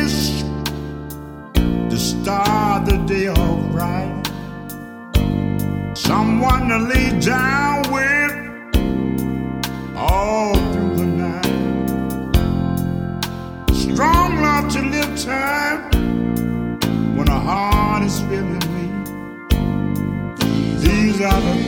wish to start the day off right. Someone to lay down with all through the night. Strong love to live time when a heart is feeling weak. These are the